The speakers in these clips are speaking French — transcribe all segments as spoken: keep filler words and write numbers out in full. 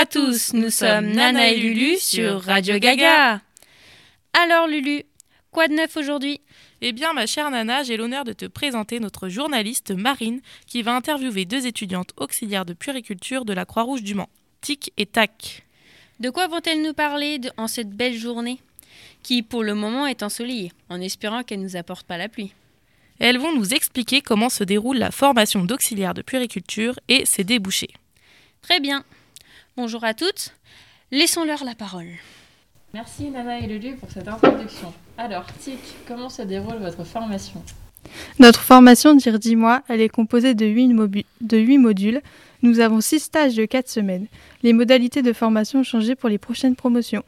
à tous, nous sommes Nana et Lulu sur Radio Gaga. Alors Lulu, quoi de neuf aujourd'hui ? Eh bien ma chère Nana, j'ai l'honneur de te présenter notre journaliste Marine qui va interviewer deux étudiantes auxiliaires de puériculture de la Croix-Rouge du Mans, Tic et Tac. De quoi vont-elles nous parler de, en cette belle journée qui pour le moment est ensoleillée, en espérant qu'elle ne nous apporte pas la pluie ? Elles vont nous expliquer comment se déroule la formation d'auxiliaire de puériculture et ses débouchés. Très bien. Bonjour à toutes. Laissons-leur la parole. Merci Nana et Lulu pour cette introduction. Alors, Tic, comment se déroule votre formation ? Notre formation dure dix mois. Elle est composée de huit, mobu- de huit modules. Nous avons six stages de quatre semaines. Les modalités de formation ont changé pour les prochaines promotions.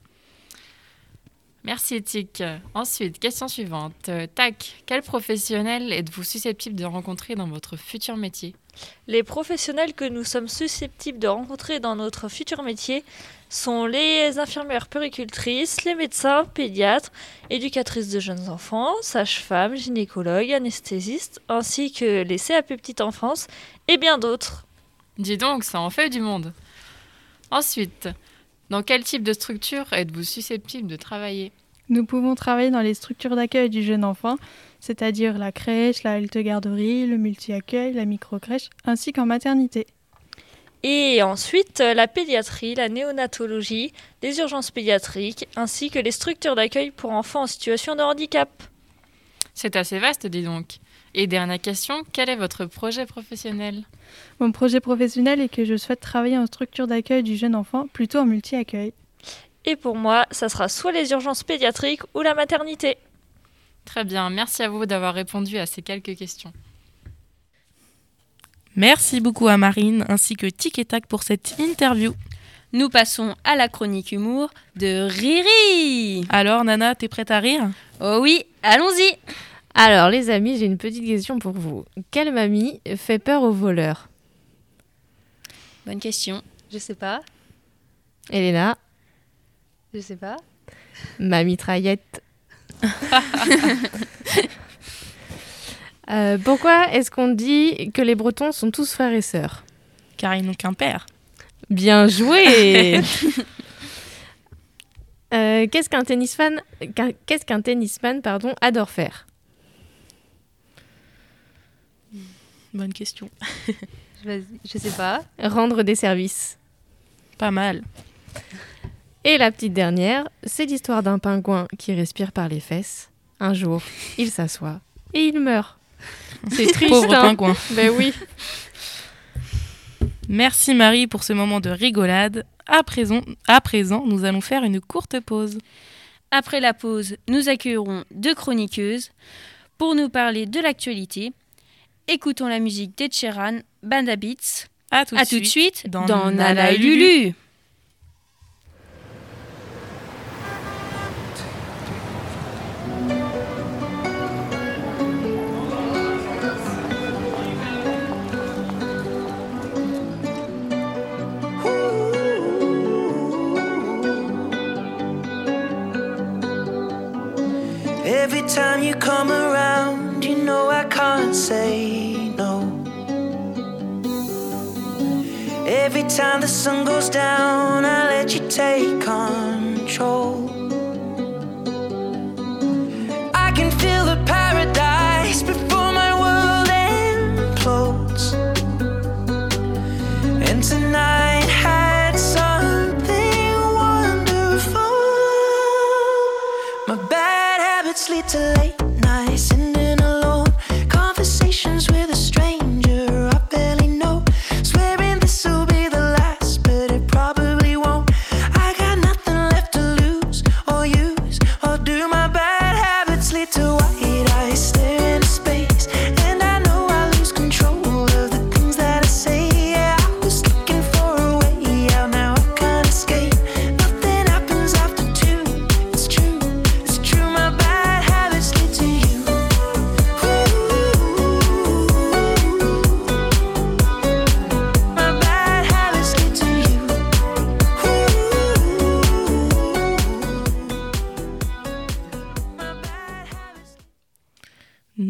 Merci Tic. Ensuite, question suivante. Euh, Tac, quel professionnel êtes-vous susceptible de rencontrer dans votre futur métier ? Les professionnels que nous sommes susceptibles de rencontrer dans notre futur métier sont les infirmières puéricultrices, les médecins, pédiatres, éducatrices de jeunes enfants, sages-femmes, gynécologues, anesthésistes, ainsi que les C A P Petite Enfance et bien d'autres. Dis donc, ça en fait du monde. Ensuite, dans quel type de structure êtes-vous susceptible de travailler ? Nous pouvons travailler dans les structures d'accueil du jeune enfant, c'est-à-dire la crèche, la halte-garderie, le multi-accueil, la micro-crèche, ainsi qu'en maternité. Et ensuite, la pédiatrie, la néonatologie, les urgences pédiatriques, ainsi que les structures d'accueil pour enfants en situation de handicap. C'est assez vaste, dis donc. Et dernière question, quel est votre projet professionnel ? Mon projet professionnel est que je souhaite travailler en structure d'accueil du jeune enfant, plutôt en multi-accueil. Et pour moi, ça sera soit les urgences pédiatriques ou la maternité. Très bien, merci à vous d'avoir répondu à ces quelques questions. Merci beaucoup à Marine ainsi que Tic et Tac pour cette interview. Nous passons à la chronique humour de Riri. Alors Nana, t'es prête à rire ? Oh oui, allons-y. Alors les amis, j'ai une petite question pour vous. Quelle mamie fait peur aux voleurs ? Bonne question. Je sais pas. Elena ? Je sais pas. Ma mitraillette. euh, pourquoi est-ce qu'on dit que les Bretons sont tous frères et sœurs ? Car ils n'ont qu'un père. Bien joué. euh, Qu'est-ce qu'un tennisman, qu'un, qu'est-ce qu'un tennisman pardon, adore faire ? Bonne question. Vas-y, je sais pas. Rendre des services. Pas mal. Et la petite dernière, c'est l'histoire d'un pingouin qui respire par les fesses. Un jour, il s'assoit et il meurt. C'est triste, Pauvre hein ? pingouin. Ben oui. Merci Marie pour ce moment de rigolade. À présent, à présent, nous allons faire une courte pause. Après la pause, nous accueillerons deux chroniqueuses pour nous parler de l'actualité. Écoutons la musique d'Ed Sheeran, Banda Beats. À tout, à de, tout suite de suite dans, dans Nana Nana et et Lulu. Every time you come around, you know I can't say no. Every time the sun goes down, I let you take control. I can feel the paradise before my world implodes. And tonight had something wonderful. My bad habits lead to late nights, sitting alone. Conversations with a stranger I barely know. Swearing this'll be the last, but it probably won't. I got nothing left to lose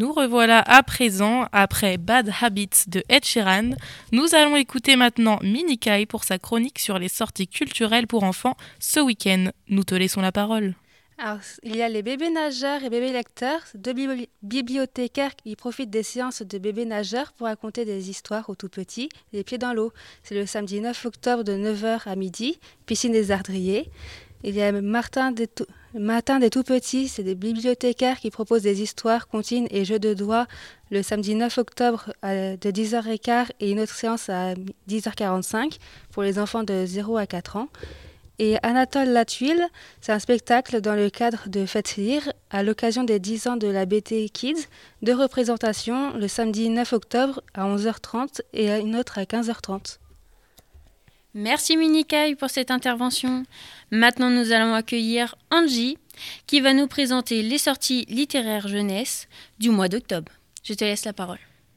Nous revoilà à présent, après Bad Habits de Ed Sheeran. Nous allons écouter maintenant Mini Kai pour sa chronique sur les sorties culturelles pour enfants ce week-end. Nous te laissons la parole. Alors, il y a les bébés nageurs et bébés lecteurs, deux bibli- bibliothécaires qui profitent des séances de bébés nageurs pour raconter des histoires aux tout petits, les pieds dans l'eau. C'est le samedi neuf octobre de neuf heures à midi, piscine des Ardriers. Il y a Martin des, tout, Matin des tout petits, c'est des bibliothécaires qui proposent des histoires, comptines et jeux de doigts le samedi neuf octobre à, de dix heures quinze et une autre séance à dix heures quarante-cinq pour les enfants de zéro à quatre ans. Et Anatole Latuile, c'est un spectacle dans le cadre de Faites Lire à l'occasion des dix ans de la B T Kids, deux représentations le samedi neuf octobre à onze heures trente et une autre à quinze heures trente. Merci Minikai pour cette intervention. Maintenant, nous allons accueillir Angie qui va nous présenter les sorties littéraires jeunesse du mois d'octobre. Je te laisse la parole.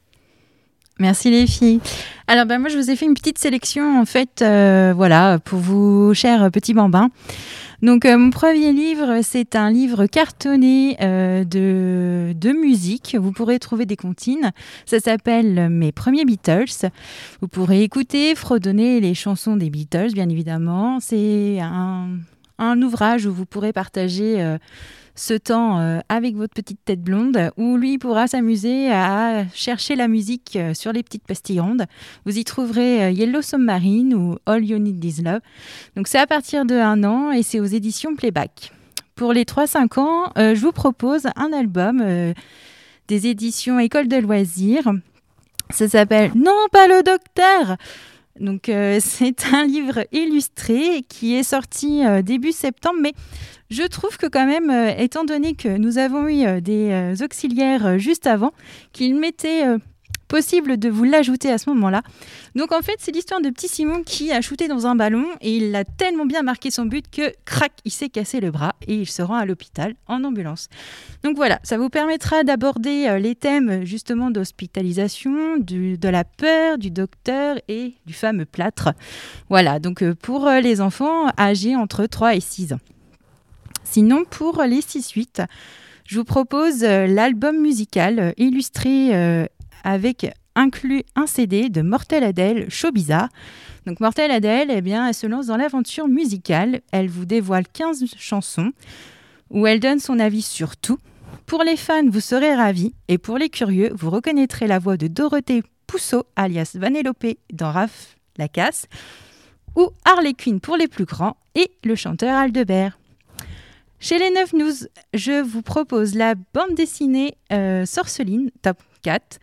Merci les filles. Alors ben moi je vous ai fait une petite sélection en fait, euh, voilà, pour vous chers petits bambins. Donc euh, mon premier livre, c'est un livre cartonné euh, de, de musique. Vous pourrez trouver des comptines. Ça s'appelle Mes premiers Beatles. Vous pourrez écouter, fredonner les chansons des Beatles, bien évidemment. C'est un, un ouvrage où vous pourrez partager euh, ce temps euh, avec votre petite tête blonde, où lui pourra s'amuser à chercher la musique euh, sur les petites pastilles rondes. Vous y trouverez euh, Yellow Submarine ou All You Need Is Love. Donc c'est à partir de un an et c'est aux éditions Playback. Pour les trois cinq ans, euh, je vous propose un album euh, des éditions École de loisirs. Ça s'appelle « Non, pas le docteur !» Donc euh, c'est un livre illustré qui est sorti euh, début septembre, mais je trouve que quand même, euh, étant donné que nous avons eu euh, des euh, auxiliaires euh, juste avant, qu'il m'était euh, possible de vous l'ajouter à ce moment-là. Donc en fait, c'est l'histoire de petit Simon qui a shooté dans un ballon et il a tellement bien marqué son but que, crac, il s'est cassé le bras et il se rend à l'hôpital en ambulance. Donc voilà, ça vous permettra d'aborder euh, les thèmes justement d'hospitalisation, du, de la peur, du docteur et du fameux plâtre. Voilà, donc euh, pour euh, les enfants âgés entre trois et six ans. Sinon, pour les six huit, je vous propose euh, l'album musical euh, illustré euh, avec inclus un C D de Mortel Adèle, Show Bizarre. Donc Mortel Adèle, eh bien, elle se lance dans l'aventure musicale. Elle vous dévoile quinze chansons où elle donne son avis sur tout. Pour les fans, vous serez ravis. Et pour les curieux, vous reconnaîtrez la voix de Dorothée Pousseau, alias Vanellope, dans Raph Lacasse, ou Harley Quinn pour les plus grands, et le chanteur Aldebert. Chez les neuf News, je vous propose la bande dessinée euh, Sorceline, top quatre.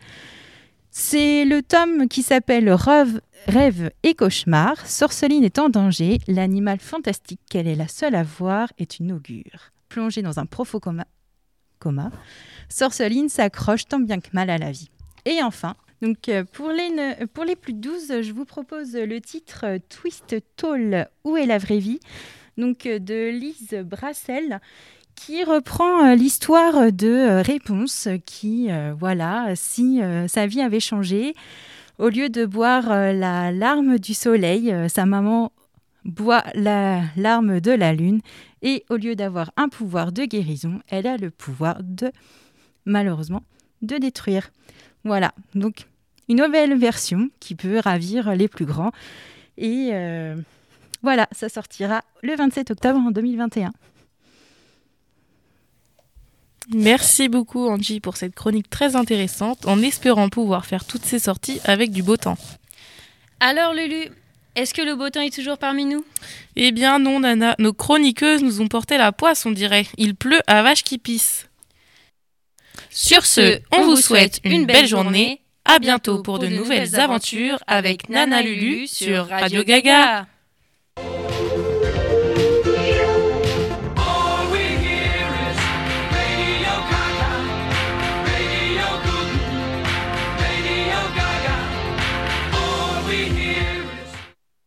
C'est le tome qui s'appelle Rêve, Rêve et Cauchemar. Sorceline est en danger. L'animal fantastique qu'elle est la seule à voir est une augure. Plongée dans un profond coma, coma, Sorceline s'accroche tant bien que mal à la vie. Et enfin, donc euh, pour, les ne, pour les plus douze, je vous propose le titre euh, Twist Tall, Où est la vraie vie ? Donc euh, de Lise Brassel, qui reprend euh, l'histoire de euh, Réponse, qui, euh, voilà, si euh, sa vie avait changé, au lieu de boire euh, la larme du soleil, euh, sa maman boit la larme de la lune, et au lieu d'avoir un pouvoir de guérison, elle a le pouvoir de, malheureusement, de détruire. Voilà, donc une nouvelle version qui peut ravir les plus grands, et euh, voilà, ça sortira le vingt-sept octobre en deux mille vingt et un. Merci beaucoup Angie pour cette chronique très intéressante, en espérant pouvoir faire toutes ces sorties avec du beau temps. Alors Lulu, est-ce que le beau temps est toujours parmi nous ? Eh bien non Nana, nos chroniqueuses nous ont porté la poisse on dirait. Il pleut à vache qui pisse. Sur ce, on vous souhaite une belle journée. À bientôt pour de nouvelles aventures avec Nana Lulu sur Radio Gaga.